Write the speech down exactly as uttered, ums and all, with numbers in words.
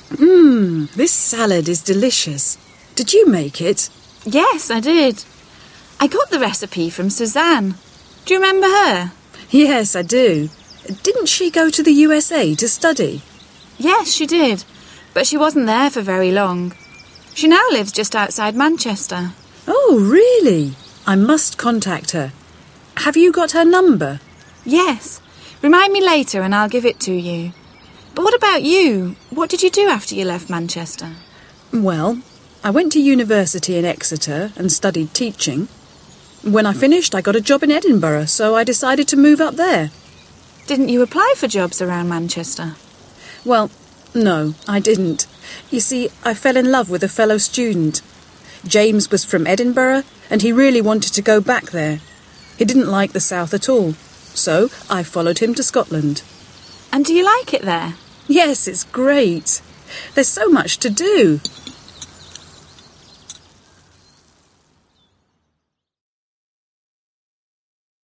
Mmm, this salad is delicious. Did you make it? Yes, I did. I got the recipe from Suzanne. Do you remember her? Yes, I do. Didn't she go to the U S A to study? Yes, she did, but she wasn't there for very long. She now lives just outside Manchester. Oh, really? I must contact her. Have you got her number? Yes. Remind me later and I'll give it to you. But what about you? What did you do after you left Manchester? Well, I went to university in Exeter and studied teaching. When I finished, I got a job in Edinburgh, so I decided to move up there. Didn't you apply for jobs around Manchester? Well, no, I didn't. You see, I fell in love with a fellow student. James was from Edinburgh, and he really wanted to go back there. He didn't like the south at all, so I followed him to Scotland. And do you like it there? Yes, it's great. There's so much to do.